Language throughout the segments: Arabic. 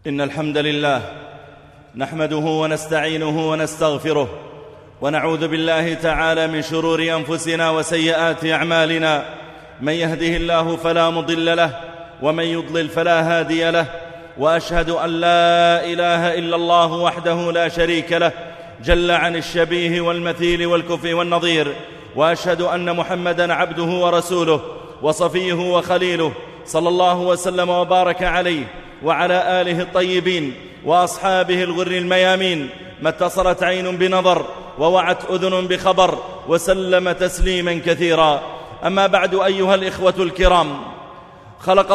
إن الحمد لله نحمده ونستعينه ونستغفره ونعوذ بالله تعالى من شرور أنفسنا وسيئات أعمالنا. من يهده الله فلا مضل له ومن يضلل فلا هادي له، وأشهد أن لا إله إلا الله وحده لا شريك له جل عن الشبيه والمثيل والكفء والنظير، وأشهد أن محمدًا عبده ورسوله وصفيه وخليله، صلى الله وسلم وبارك عليه وعلى آله الطيبين وأصحابه الغر الميامين، ما اتصلت عين بنظر ووعت أذن بخبر، وسلم تسليما كثيرا. أما بعد، أيها الإخوة الكرام، خلق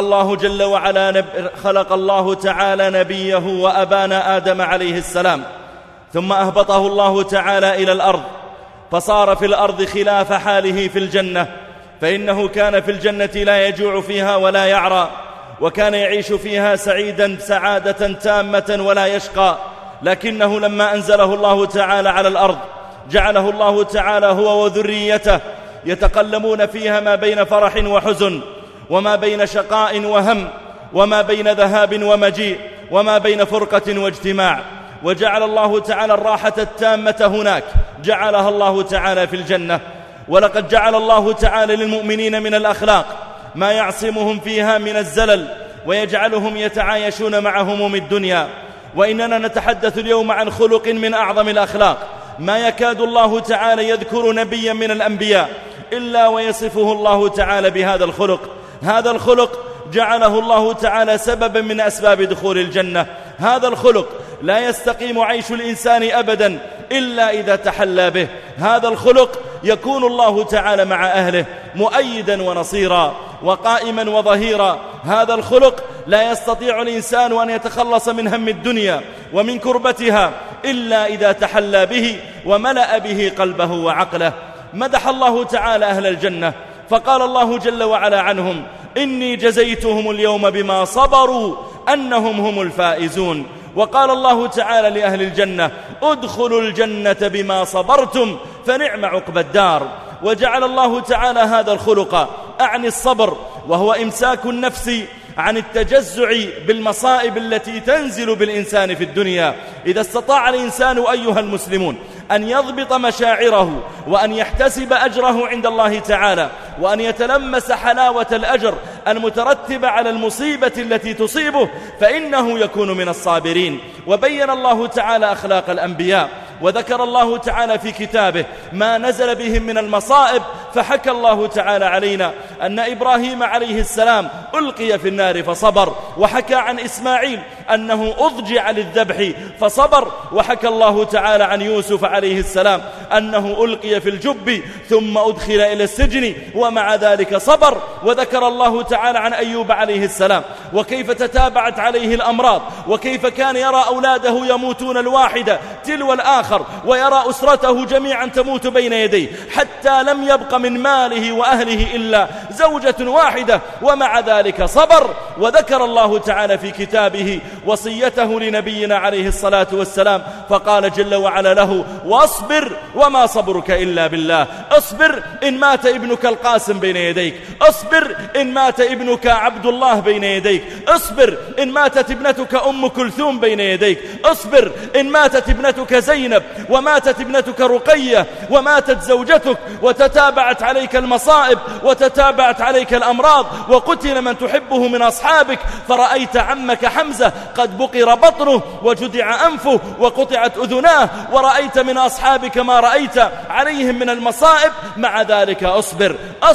الله تعالى نبيه وأبانا آدم عليه السلام، ثم أهبطه الله تعالى إلى الأرض، فصار في الأرض خلاف حاله في الجنة، فإنه كان في الجنة لا يجوع فيها ولا يعرى، وكان يعيش فيها سعيدا سعادة تامة ولا يشقى. لكنه لما أنزله الله تعالى على الأرض جعله الله تعالى هو وذريته يتقلمون فيها ما بين فرح وحزن، وما بين شقاء وهم، وما بين ذهاب ومجيء، وما بين فرقة واجتماع. وجعل الله تعالى الراحة التامة هناك، جعلها الله تعالى في الجنة. ولقد جعل الله تعالى للمؤمنين من الأخلاق ما يعصمهم فيها من الزلل ويجعلهم يتعايشون مع هموم الدنيا. وإننا نتحدث اليوم عن خلق من أعظم الأخلاق، ما يكاد الله تعالى يذكر نبيا من الأنبياء إلا ويصفه الله تعالى بهذا الخلق. هذا الخلق جعله الله تعالى سببا من أسباب دخول الجنة. هذا الخلق لا يستقيم عيش الإنسان أبدا إلا إذا تحلى به. هذا الخلق يكون الله تعالى مع أهله مؤيدا ونصيرا وقائما وظهيرا. هذا الخلق لا يستطيع الإنسان أن يتخلص من هم الدنيا ومن كربتها إلا إذا تحلى به وملأ به قلبه وعقله. مدح الله تعالى أهل الجنة، فقال الله جل وعلا عنهم: إني جزيتهم اليوم بما صبروا أنهم هم الفائزون. وقال الله تعالى لأهل الجنة: ادخلوا الجنة بما صبرتم فنعم عقبى الدار. وجعل الله تعالى هذا الخلق أعني الصبر، وهو إمساك النفس عن التجزع بالمصائب التي تنزل بالإنسان في الدنيا. إذا استطاع الإنسان أيها المسلمون أن يضبط مشاعره وأن يحتسب أجره عند الله تعالى، وأن يتلمس حلاوة الأجر المترتبة على المصيبة التي تصيبه، فإنه يكون من الصابرين. وبين الله تعالى أخلاق الأنبياء، وذكر الله تعالى في كتابه ما نزل بهم من المصائب. فحكى الله تعالى علينا أن إبراهيم عليه السلام ألقي في النار فصبر، وحكى عن إسماعيل أنه أضجع للذبح فصبر، وحكى الله تعالى عن يوسف عليه السلام أنه ألقي في الجب ثم أدخل إلى السجن ومع ذلك صبر. وذكر الله تعالى عن أيوب عليه السلام وكيف تتابعت عليه الأمراض، وكيف كان يرى أولاده يموتون الواحدة تلو الآخر، ويرى أسرته جميعا تموت بين يديه، حتى لم يبق من ماله وأهله إلا زوجة واحدة، ومع ذلك صبر. وذكر الله تعالى في كتابه وصيته لنبينا عليه الصلاة والسلام، فقال جل وعلا له: واصبر وما صبرك إلا بالله. اصبر إن مات ابنك القاسم بين يديك، اصبر إن مات ابنك عبد الله بين يديك، اصبر إن ماتت ابنتك أم كلثوم بين يديك، اصبر إن ماتت ابنتك زينب وماتت ابنتك رقية وماتت زوجتك وتتابعت عليك المصائب وتتابعت عليك الأمراض، وقتل من تحبه من أصحابك، فرأيت عمك حمزة قد بقر بطنه وجدع أنفه وقطعت أذناه، ورأيت من أصحابك ما رأيت عليهم من المصائب، مع ذلك أصبر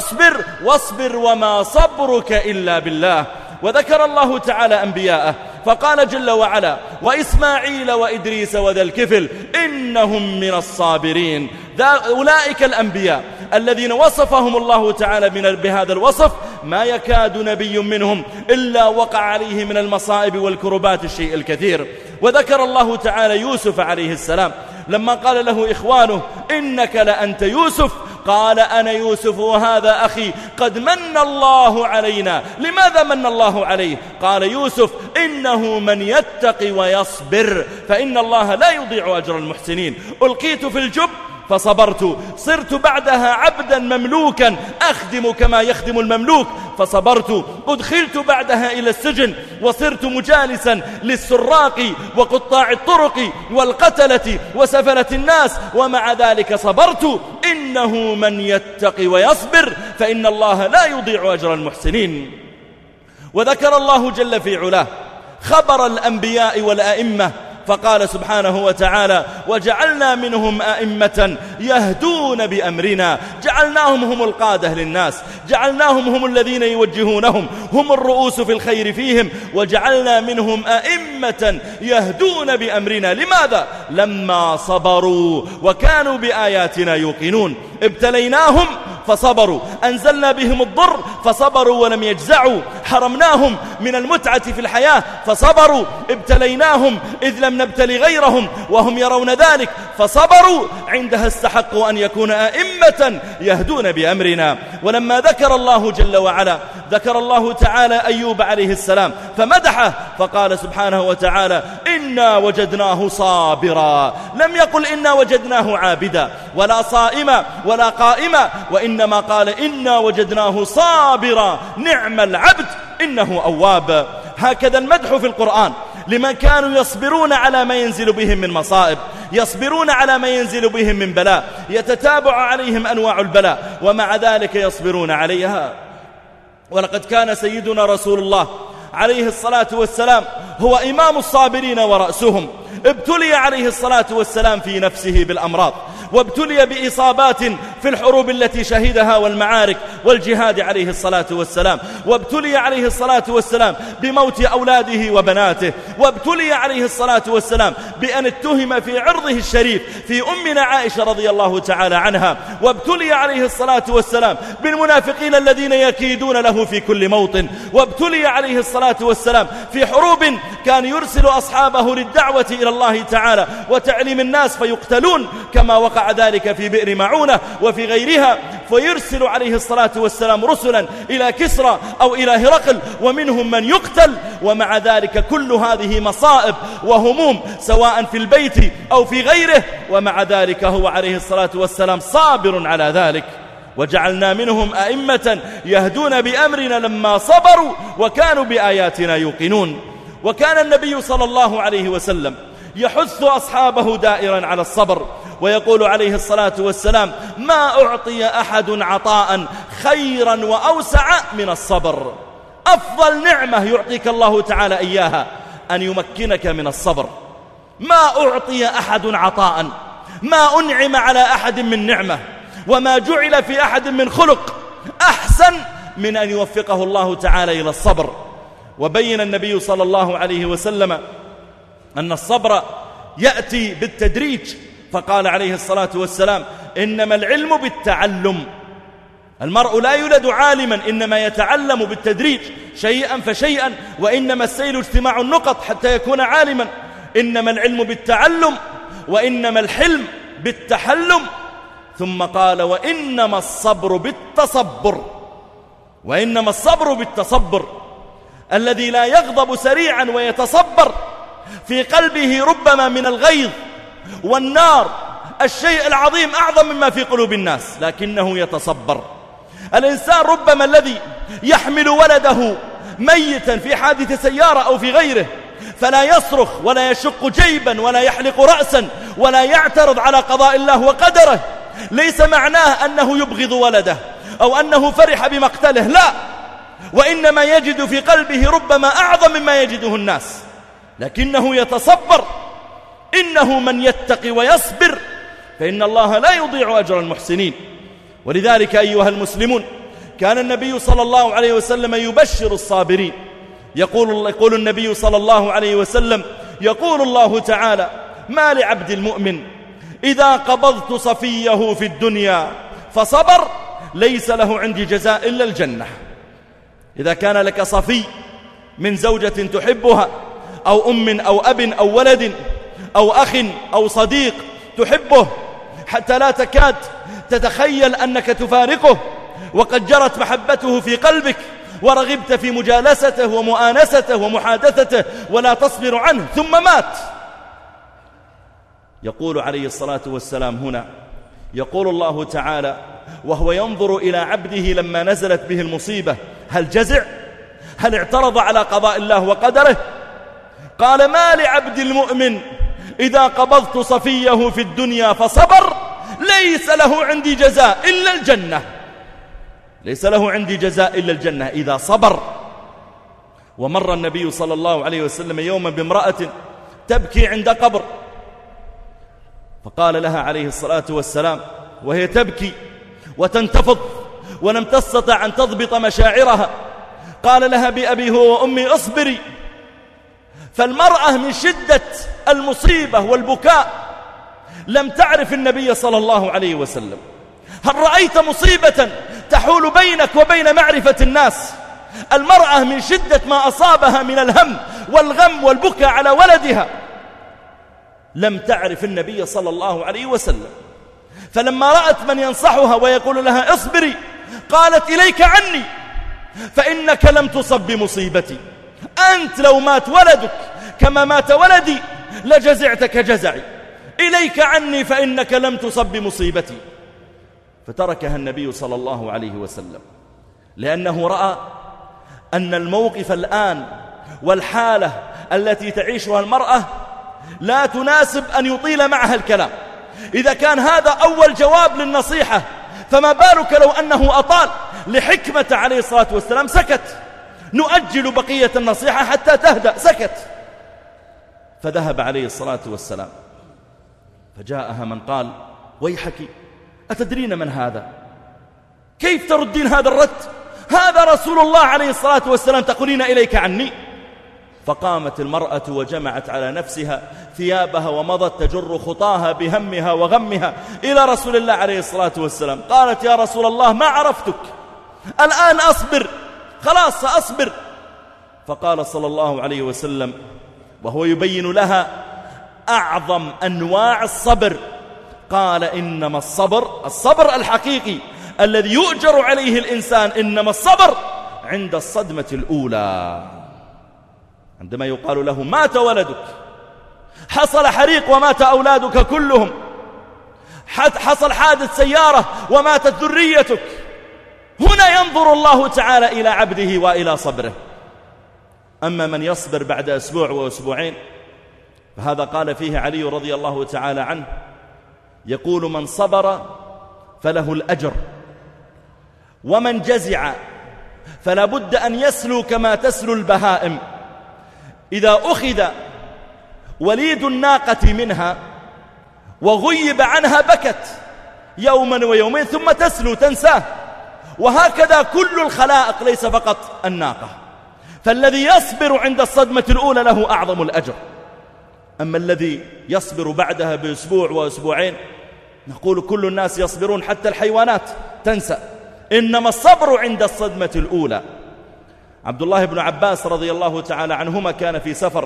واصبر وما صبرك إلا بالله. وذكر الله تعالى أنبياءه، فقال جل وعلا: وإسماعيل وإدريس وذا الكفل إنهم من الصابرين. أولئك الأنبياء الذين وصفهم الله تعالى بهذا الوصف ما يكاد نبي منهم إلا وقع عليه من المصائب والكربات الشيء الكثير. وذكر الله تعالى يوسف عليه السلام لما قال له إخوانه: إنك لأنت يوسف، قال: أنا يوسف وهذا أخي قد من الله علينا. لماذا من الله عليه؟ قال يوسف: إنه من يتقي ويصبر فإن الله لا يضيع أجر المحسنين. ألقيت في الجب فصبرت. صرت بعدها عبدا مملوكا أخدم كما يخدم المملوك فصبرت. أدخلت بعدها إلى السجن وصرت مجالسا للسراق وقطاع الطرق والقتلة وسفلة الناس ومع ذلك صبرت. إنه من يتقي ويصبر فإن الله لا يضيع أجر المحسنين. وذكر الله جل في علاه خبر الأنبياء والأئمة فقال سبحانه وتعالى وجعلنا منهم أئمة يهدون بأمرنا. جعلناهم هم القادة للناس، جعلناهم هم الذين يوجهونهم، هم الرؤوس في الخير فيهم. وجعلنا منهم أئمة يهدون بأمرنا. لماذا؟ لما صبروا وكانوا بآياتنا يوقنون. ابتليناهم فصبروا، أنزلنا بهم الضر فصبروا ولم يجزعوا، حرمناهم من المتعة في الحياة فصبروا، ابتليناهم إذ لم نبتلي غيرهم وهم يرون ذلك فصبروا. عندها استحقوا أن يكون أئمة يهدون بأمرنا. ولما ذكر الله جل وعلا ذكر الله تعالى أيوب عليه السلام فمدحه فقال سبحانه وتعالى إنا وجدناه صابرا. لم يقل إنا وجدناه عابدا ولا صائما ولا قائما، وإنما قال إنا وجدناه صابرا نعم العبد إنه أواب. هكذا المدح في القرآن لمن كانوا يصبرون على ما ينزل بهم من مصائب، يصبرون على ما ينزل بهم من بلاء، يتتابع عليهم أنواع البلاء ومع ذلك يصبرون عليها. ولقد كان سيدنا رسول الله عليه الصلاة والسلام هو إمام الصابرين ورأسهم. ابتلي عليه الصلاة والسلام في نفسه بالأمراض، وابتلي بإصابات في الحروب التي شهدها والمعارك والجهاد عليه الصلاة والسلام، وابتلي عليه الصلاة والسلام بموت أولاده وبناته، وابتلي عليه الصلاة والسلام بأن اتهم في عرضه الشريف في أمنا عائشة رضي الله تعالى عنها، وابتلي عليه الصلاة والسلام بالمنافقين الذين يكيدون له في كل موطن، وابتلي عليه الصلاة والسلام في حروب كان يرسل أصحابه للدعوة إلى الله تعالى وتعليم الناس فيقتلون كما وقع ذلك في بئر معونة وفي غيرها، فيرسل عليه الصلاة والسلام رسلا إلى كسرى أو إلى هرقل ومنهم من يقتل. ومع ذلك كل هذه مصائب وهموم سواء في البيت أو في غيره، ومع ذلك هو عليه الصلاة والسلام صابر على ذلك. وجعلنا منهم أئمة يهدون بأمرنا لما صبروا وكانوا بآياتنا يوقنون. وكان النبي صلى الله عليه وسلم يحث أصحابه دائرا على الصبر، ويقول عليه الصلاة والسلام ما أعطي أحد عطاء خيرا وأوسع من الصبر. أفضل نعمة يعطيك الله تعالى إياها أن يمكنك من الصبر. ما أعطي أحد عطاء، ما أنعم على أحد من نعمة، وما جعل في أحد من خلق أحسن من أن يوفقه الله تعالى إلى الصبر. وبين النبي صلى الله عليه وسلم أن الصبر يأتي بالتدريج، فقال عليه الصلاة والسلام إنما العلم بالتعلم. المرء لا يولد عالما، إنما يتعلم بالتدريج شيئا فشيئا، وإنما السيل اجتماع النقط حتى يكون عالما. إنما العلم بالتعلم وإنما الحلم بالتحلم. ثم قال وإنما الصبر بالتصبر. وإنما الصبر بالتصبر. الذي لا يغضب سريعا ويتصبر في قلبه ربما من الغيظ والنار الشيء العظيم أعظم مما في قلوب الناس، لكنه يتصبر. الإنسان ربما الذي يحمل ولده ميتا في حادث سيارة أو في غيره فلا يصرخ ولا يشق جيبا ولا يحلق رأسا ولا يعترض على قضاء الله وقدره، ليس معناه أنه يبغض ولده أو أنه فرح بمقتله، لا، وإنما يجد في قلبه ربما أعظم مما يجده الناس، لكنه يتصبر. إنه من يتقي ويصبر فإن الله لا يضيع أجر المحسنين. ولذلك أيها المسلمون كان النبي صلى الله عليه وسلم يبشر الصابرين. يقول النبي صلى الله عليه وسلم يقول الله تعالى ما لعبد المؤمن إذا قبضت صفيه في الدنيا فصبر ليس له عندي جزاء إلا الجنة. إذا كان لك صفي من زوجة تحبها أو أم أو أب أو ولد أو أخ أو صديق تحبه حتى لا تكاد تتخيل أنك تفارقه، وقد جرت محبته في قلبك ورغبت في مجالسته ومؤانسته ومحادثته ولا تصبر عنه ثم مات، يقول عليه الصلاة والسلام هنا يقول الله تعالى وهو ينظر إلى عبده لما نزلت به المصيبة: هل جزع؟ هل اعترض على قضاء الله وقدره؟ قال: ما لعبد المؤمن إذا قبضت صفيه في الدنيا فصبر ليس له عندي جزاء إلا الجنة. ليس له عندي جزاء إلا الجنة إذا صبر. ومر النبي صلى الله عليه وسلم يوما بامرأة تبكي عند قبر، فقال لها عليه الصلاة والسلام وهي تبكي وتنتفض ولم تستطع أن تضبط مشاعرها، قال لها: بأبي هو وأمي اصبري. فالمرأة من شدة المصيبة والبكاء لم تعرف النبي صلى الله عليه وسلم. هل رأيت مصيبة تحول بينك وبين معرفة الناس؟ المرأة من شدة ما أصابها من الهم والغم والبكاء على ولدها لم تعرف النبي صلى الله عليه وسلم. فلما رأت من ينصحها ويقول لها اصبري، قالت: إليك عني فإنك لم تصب بمصيبتي، أنت لو مات ولدك كما مات ولدي لجزعت كجزعي، إليك عني فإنك لم تصب بمصيبتي. فتركها النبي صلى الله عليه وسلم، لأنه رأى أن الموقف الآن والحالة التي تعيشها المرأة لا تناسب أن يطيل معها الكلام. إذا كان هذا أول جواب للنصيحة فما بالك لو أنه أطال؟ لحكمة عليه الصلاة والسلام سكت، نؤجل بقية النصيحة حتى تهدأ، سكت. فذهب عليه الصلاة والسلام فجاءها من قال: ويحك، أتدرين من هذا؟ كيف تردين هذا الرد؟ هذا رسول الله عليه الصلاة والسلام تقولين إليك عني؟ فقامت المرأة وجمعت على نفسها ثيابها ومضت تجر خطاها بهمها وغمها إلى رسول الله عليه الصلاة والسلام. قالت: يا رسول الله ما عرفتك، الآن أصبر، خلاص سأصبر. فقال صلى الله عليه وسلم وهو يبين لها أعظم أنواع الصبر، قال: إنما الصبر الحقيقي الذي يؤجر عليه الإنسان، إنما الصبر عند الصدمة الأولى، عندما يقال له: مات ولدك، حصل حريق ومات أولادك كلهم، حصل حادث سيارة وماتت ذريتك. هنا ينظر الله تعالى إلى عبده وإلى صبره. أما من يصبر بعد أسبوع وأسبوعين فهذا قال فيه علي رضي الله تعالى عنه، يقول: من صبر فله الأجر، ومن جزع فلا بد أن يسلو كما تسلو البهائم. إذا أخذ وليد الناقة منها وغيب عنها بكت يوما ويومين ثم تسلو تنساه، وهكذا كل الخلائق ليس فقط الناقة. فالذي يصبر عند الصدمة الأولى له أعظم الأجر. أما الذي يصبر بعدها بأسبوع وأسبوعين، نقول كل الناس يصبرون حتى الحيوانات تنسى، إنما الصبر عند الصدمة الأولى. عبد الله بن عباس رضي الله تعالى عنهما كان في سفر،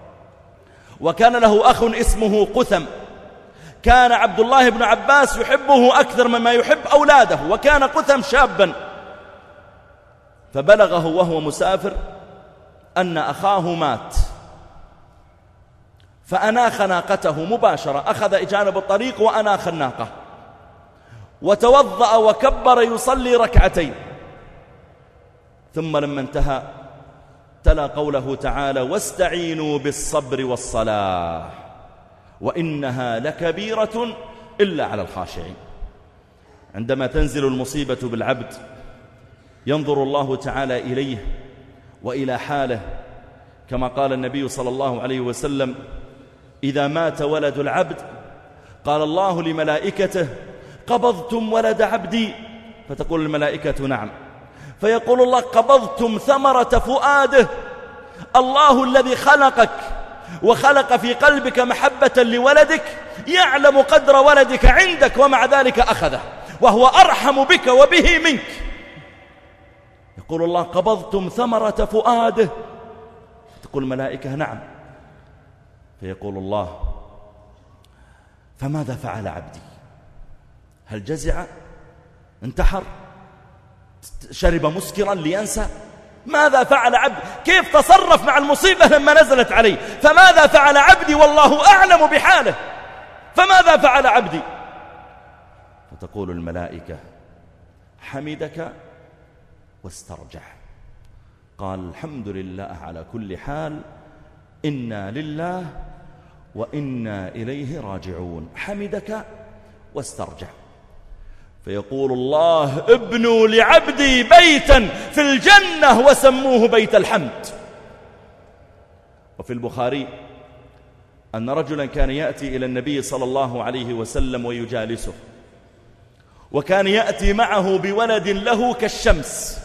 وكان له أخ اسمه قثم. كان عبد الله بن عباس يحبه أكثر مما يحب أولاده، وكان قثم شابا. فبلغه وهو مسافر أن أخاه مات، فأناخ ناقته مباشرة، أخذ جانب الطريق وأناخ الناقة، وتوضأ وكبر يصلي ركعتين. ثم لما انتهى تلا قوله تعالى: واستعينوا بالصبر والصلاة وإنها لكبيرة إلا على الخاشعين. عندما تنزل المصيبة بالعبد ينظر الله تعالى إليه وإلى حاله، كما قال النبي صلى الله عليه وسلم: إذا مات ولد العبد قال الله لملائكته: قبضتم ولد عبدي؟ فتقول الملائكة: نعم. فيقول الله: قبضتم ثمرة فؤاده. الله الذي خلقك وخلق في قلبك محبة لولدك يعلم قدر ولدك عندك، ومع ذلك أخذه، وهو أرحم بك وبه منك. يقول الله: قبضتم ثمرة فؤاده؟ تقول الملائكة: نعم. فيقول الله: فماذا فعل عبدي؟ هل جزع؟ انتحر؟ شرب مسكرا لينسى؟ ماذا فعل عبدي؟ كيف تصرف مع المصيبة لما نزلت عليه؟ فماذا فعل عبدي والله أعلم بحاله؟ فماذا فعل عبدي؟ فتقول الملائكة حمدك واسترجع. قال الحمد لله على كل حال، إنا لله وإنا إليه راجعون. حمدك واسترجع. فيقول الله ابنوا لعبدي بيتا في الجنة وسموه بيت الحمد. وفي البخاري أن رجلا كان يأتي إلى النبي صلى الله عليه وسلم ويجالسه، وكان يأتي معه بولد له كالشمس.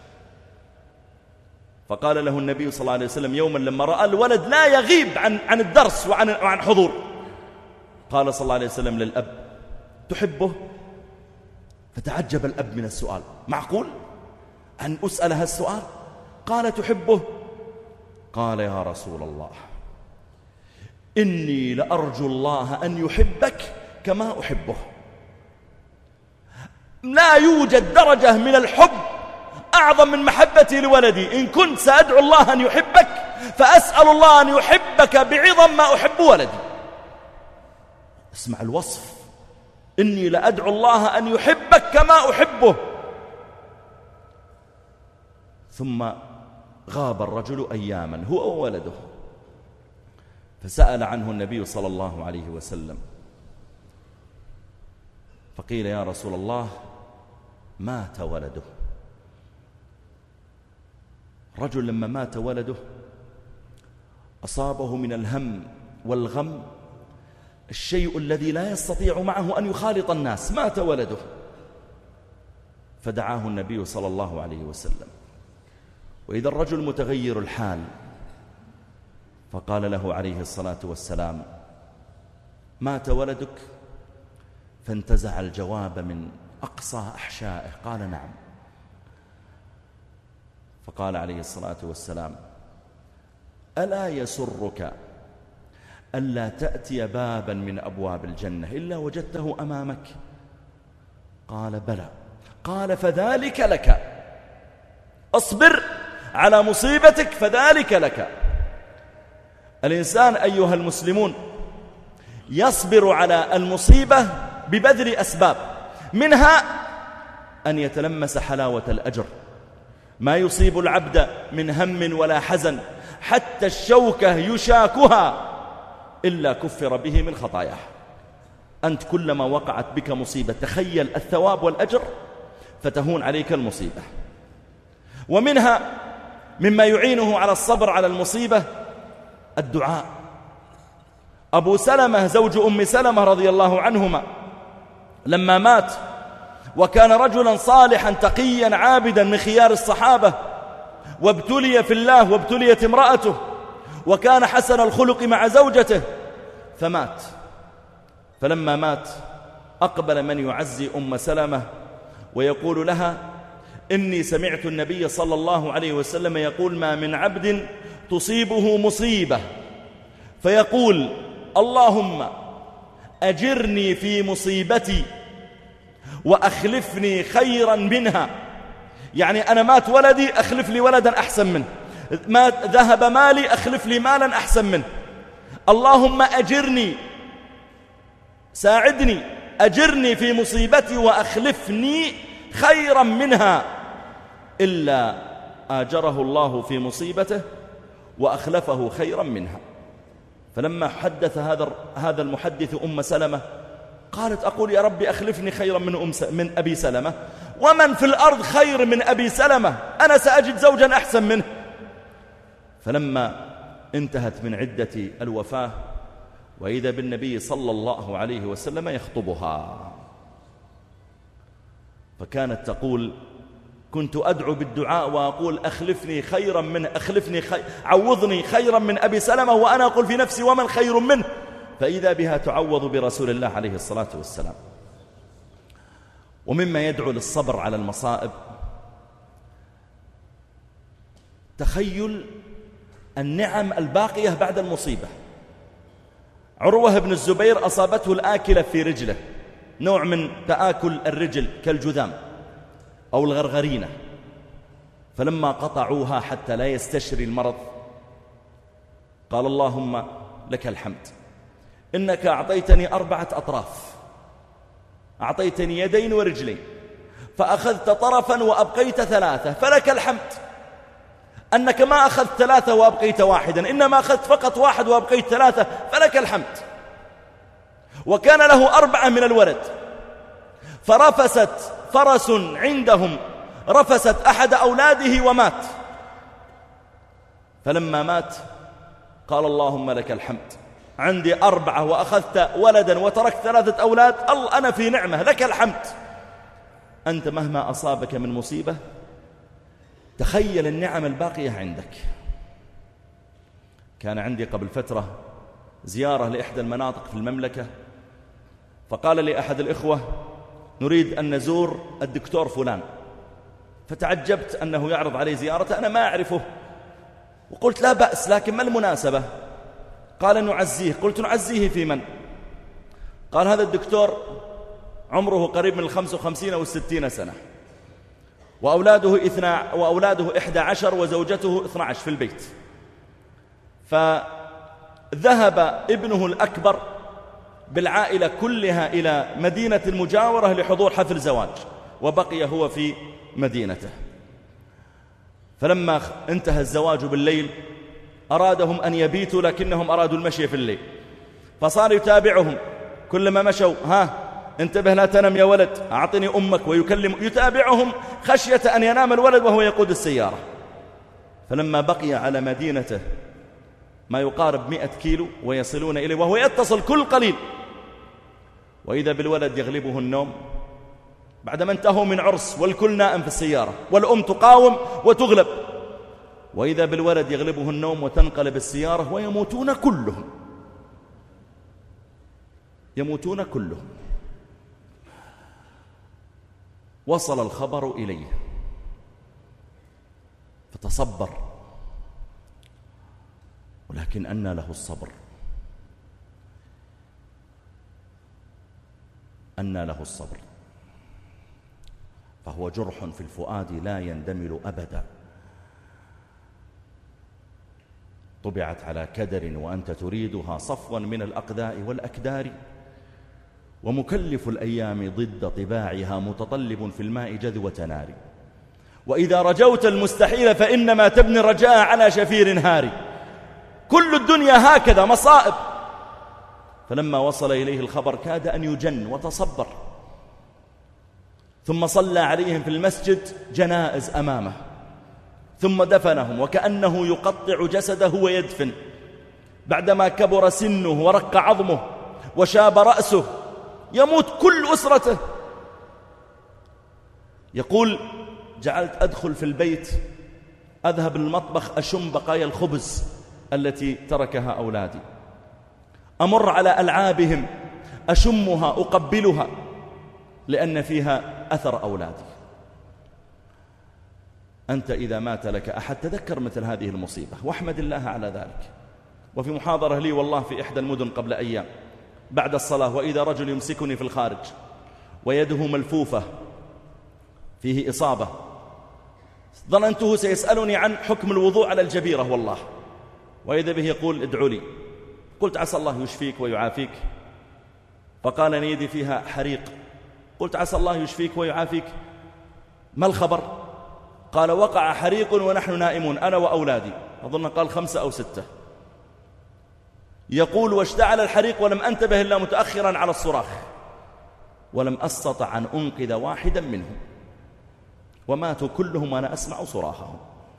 فقال له النبي صلى الله عليه وسلم يوما لما رأى الولد لا يغيب عن الدرس وعن حضور، قال صلى الله عليه وسلم للأب تحبه؟ فتعجب الأب من السؤال، معقول أن أسأل هذا السؤال؟ قال تحبه؟ قال يا رسول الله إني لأرجو الله أن يحبك كما أحبه. لا يوجد درجة من الحب أعظم من محبتي لولدي. إن كنت سأدعو الله أن يحبك فأسأل الله أن يحبك بعظم ما أحب ولدي. اسمع الوصف، إني لأدعو الله أن يحبك كما أحبه. ثم غاب الرجل أياما هو وولده، فسأل عنه النبي صلى الله عليه وسلم، فقيل يا رسول الله مات ولده. رجل لما مات ولده أصابه من الهم والغم الشيء الذي لا يستطيع معه أن يخالط الناس. مات ولده، فدعاه النبي صلى الله عليه وسلم، وإذا الرجل متغير الحال، فقال له عليه الصلاة والسلام مات ولدك؟ فانتزع الجواب من أقصى أحشائه، قال نعم. فقال عليه الصلاة والسلام ألا يسرك ألا تأتي بابا من أبواب الجنة إلا وجدته أمامك؟ قال بلى. قال فذلك لك، أصبر على مصيبتك فذلك لك. الإنسان أيها المسلمون يصبر على المصيبة ببذل أسباب، منها أن يتلمس حلاوة الأجر. ما يصيب العبد من هم ولا حزن حتى الشوكة يشاكها إلا كفر به من خطاياه. أنت كلما وقعت بك مصيبة تخيل الثواب والأجر فتهون عليك المصيبة. ومنها مما يعينه على الصبر على المصيبة الدعاء. أبو سلمة زوج أم سلمة رضي الله عنهما لما مات، وكان رجلا صالحا تقيا عابدا من خيار الصحابة، وابتلي في الله وابتليت امرأته، وكان حسن الخلق مع زوجته، فمات. فلما مات أقبل من يعزي أم سلمة ويقول لها إني سمعت النبي صلى الله عليه وسلم يقول ما من عبد تصيبه مصيبة فيقول اللهم أجرني في مصيبتي وأخلفني خيرا منها، يعني أنا مات ولدي أخلف لي ولدا أحسن منه، ما ذهب مالي أخلف لي مالا أحسن منه، اللهم أجرني ساعدني أجرني في مصيبتي وأخلفني خيرا منها، إلا آجره الله في مصيبته وأخلفه خيرا منها. فلما حدث هذا المحدث أم سلمة قالت أقول يا ربي أخلفني خيرا من أبي سلمة، ومن في الأرض خير من أبي سلمة؟ أنا سأجد زوجا أحسن منه. فلما انتهت من عدة الوفاة وإذا بالنبي صلى الله عليه وسلم يخطبها، فكانت تقول كنت أدعو بالدعاء وأقول عوضني خيرا من أبي سلمة، وأنا أقول في نفسي ومن خير منه، فإذا بها تعوض برسول الله عليه الصلاة والسلام. ومما يدعو للصبر على المصائب تخيل النعم الباقية بعد المصيبة. عروة بن الزبير أصابته الآكلة في رجله، نوع من تآكل الرجل كالجذام أو الغرغرينة، فلما قطعوها حتى لا يستشري المرض قال اللهم لك الحمد إنك أعطيتني 4 أطراف، أعطيتني يدين ورجلين فأخذت طرفا وأبقيت ثلاثة فلك الحمد، أنك ما أخذت ثلاثة وأبقيت واحدا، إنما أخذت فقط واحد وأبقيت ثلاثة فلك الحمد. وكان له 4 من الولد، فرفست فرس عندهم رفست أحد أولاده ومات. فلما مات قال اللهم لك الحمد، عندي 4 وأخذت ولدا وتركت 3 أولاد، الله أنا في نعمة، لك الحمد. أنت مهما أصابك من مصيبة تخيل النعم الباقية عندك. كان عندي قبل فترة زيارة لإحدى المناطق في المملكة، فقال لي أحد الإخوة نريد أن نزور الدكتور فلان، فتعجبت أنه يعرض علي زيارته، أنا ما أعرفه، وقلت لا بأس، لكن ما المناسبة؟ قال نعزيه. قلت نعزيه في من؟ قال هذا الدكتور عمره قريب من 55 أو 60 سنة، وأولاده 11 وزوجته 12 في البيت. فذهب ابنه الأكبر بالعائلة كلها إلى مدينة المجاورة لحضور حفل زواج، وبقي هو في مدينته. فلما انتهى الزواج بالليل أرادهم أن يبيتوا، لكنهم أرادوا المشي في الليل، فصار يتابعهم كلما مشوا، ها انتبه لا تنم يا ولد، أعطني أمك، ويكلم يتابعهم خشية أن ينام الولد وهو يقود السيارة. فلما بقي على مدينته ما يقارب 100 كيلو ويصلون إليه وهو يتصل كل قليل، وإذا بالولد يغلبه النوم بعدما انتهوا من عرس والكل نائم في السيارة والأم تقاوم وتغلب، وإذا بالولد يغلبه النوم وتنقلب السيارة ويموتون كلهم، يموتون كلهم. وصل الخبر إليه فتصبر، ولكن أنى له الصبر، أنى له الصبر، فهو جرح في الفؤاد لا يندمل أبدا، طبعت على كدر وأنت تريدها صفوا من الأقداء والأكدار، ومكلف الأيام ضد طباعها متطلب في الماء جذوة نار، وإذا رجوت المستحيل فإنما تبني الرجاء على شفير هاري، كل الدنيا هكذا مصائب. فلما وصل إليه الخبر كاد أن يجن وتصبر، ثم صلى عليهم في المسجد جنائز أمامه، ثم دفنهم وكأنه يقطع جسده ويدفن، بعدما كبر سنه ورق عظمه وشاب رأسه، يموت كل أسرته. يقول جعلت أدخل في البيت أذهب للمطبخ أشم بقايا الخبز التي تركها أولادي، أمر على ألعابهم أشمها أقبلها لأن فيها أثر أولادي. أنت إذا مات لك أحد تذكر مثل هذه المصيبة واحمد الله على ذلك. وفي محاضرة لي والله في إحدى المدن قبل أيام بعد الصلاة، وإذا رجل يمسكني في الخارج ويده ملفوفة فيه إصابة، ظننته سيسألني عن حكم الوضوء على الجبيرة والله، وإذا به يقول ادعوا لي. قلت عسى الله يشفيك ويعافيك، فقال يدي فيها حريق. قلت عسى الله يشفيك ويعافيك، ما الخبر؟ قال وقع حريق ونحن نائمون أنا وأولادي، أظن قال 5 أو 6. يقول واشتعل الحريق ولم أنتبه إلا متأخرا على الصراخ، ولم أستطع أن أنقذ واحدا منهم، وماتوا كلهم وأنا أسمع صراخهم.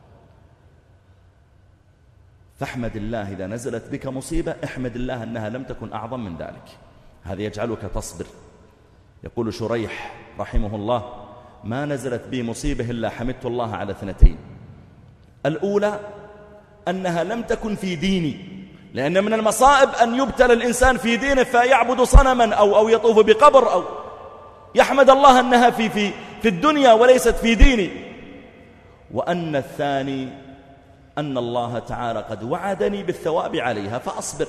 فاحمد الله إذا نزلت بك مصيبة، احمد الله أنها لم تكن أعظم من ذلك، هذا يجعلك تصبر. يقول شريح رحمه الله ما نزلت بي مصيبة إلا حمدت الله على 2: الأولى أنها لم تكن في ديني، لأن من المصائب أن يبتلى الإنسان في دينه فيعبد صنما أو يطوف بقبر، أو يحمد الله أنها في الدنيا وليست في ديني. وأن الثاني أن الله تعالى قد وعدني بالثواب عليها فأصبر.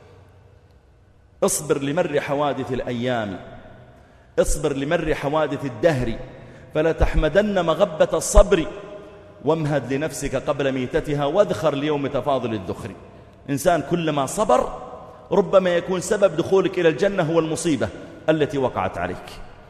اصبر لمر حوادث الأيام، اصبر لمر حوادث الدهر، فلا تحمدن مغبة الصبر، وامهد لنفسك قبل ميتتها، واذخر ليوم تفاضل الذخر. إنسان كلما صبر ربما يكون سبب دخولك إلى الجنة هو المصيبة التي وقعت عليك.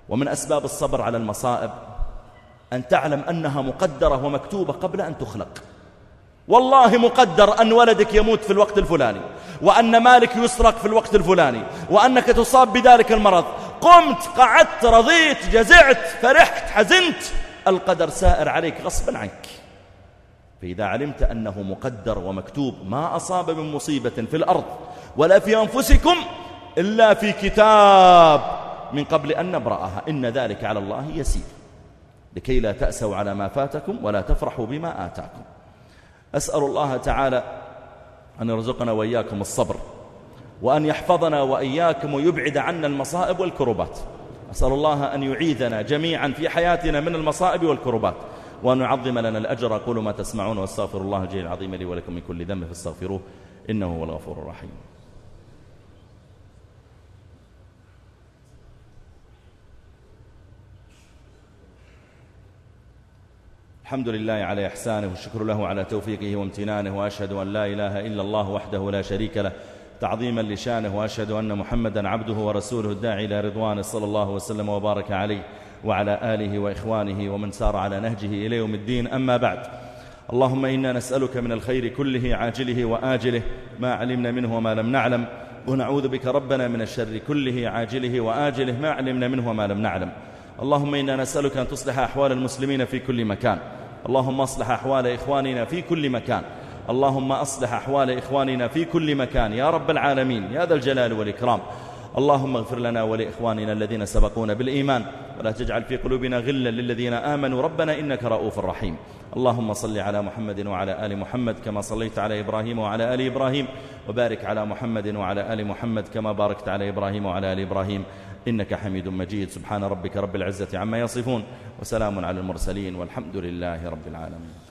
ومن أسباب الصبر على المصائب أن تعلم أنها مقدرة ومكتوبة قبل أن تخلق. والله مقدر أن ولدك يموت في الوقت الفلاني، وأن مالك يسرق في الوقت الفلاني، وأنك تصاب بذلك المرض. قمت، قعدت، رضيت، جزعت، فرحت، حزنت، القدر سائر عليك غصبا عنك. فإذا علمت أنه مقدر ومكتوب، ما أصاب من مصيبة في الأرض ولا في أنفسكم إلا في كتاب من قبل أن نبرأها، إن ذلك على الله يسير، لكي لا تأسوا على ما فاتكم ولا تفرحوا بما آتاكم. أسأل الله تعالى أن يرزقنا وإياكم الصبر، وأن يحفظنا وإياكم ويبعد عنا المصائب والكربات. أسأل الله أن يعيذنا جميعا في حياتنا من المصائب والكربات، وأن يعظم لنا الأجر. أقول ما تسمعون، واستغفر الله الجليل العظيم لي ولكم من كل ذنب فاستغفروه إنه هو الغفور الرحيم. الحمد لله على إحسانه، والشكر له على توفيقه وامتنانه، وأشهد أن لا إله إلا الله وحده لا شريك له تعظيما لشانه، وأشهد أن محمدا عبده ورسوله الداعي إلى رضوانه، صلى الله وسلم وبارك عليه وعلى آله وإخوانه ومن سار على نهجه إلى يوم الدين. أما بعد، اللهم إنا نسألك من الخير كله عاجله وآجله ما علمنا منه وما لم نعلم، ونعوذ بك ربنا من الشر كله عاجله وآجله ما علمنا منه وما لم نعلم. اللهم إنا نسألك أن تصلح أحوال المسلمين في كل مكان. اللهم أصلح أحوال إخواننا في كل مكان. اللهم أصلح أحوال إخواننا في كل مكان يا رب العالمين يا ذا الجلال والإكرام. اللهم اغفر لنا ولإخواننا الذين سبقونا بالإيمان، ولا تجعل في قلوبنا غلا للذين آمنوا ربنا إنك رؤوف رحيم. اللهم صل على محمد وعلى آل محمد كما صليت على إبراهيم وعلى آل إبراهيم، وبارك على محمد وعلى آل محمد كما باركت على إبراهيم وعلى آل إبراهيم إنك حميد مجيد. سبحان ربك رب العزة عما يصفون، وسلام على المرسلين، والحمد لله رب العالمين.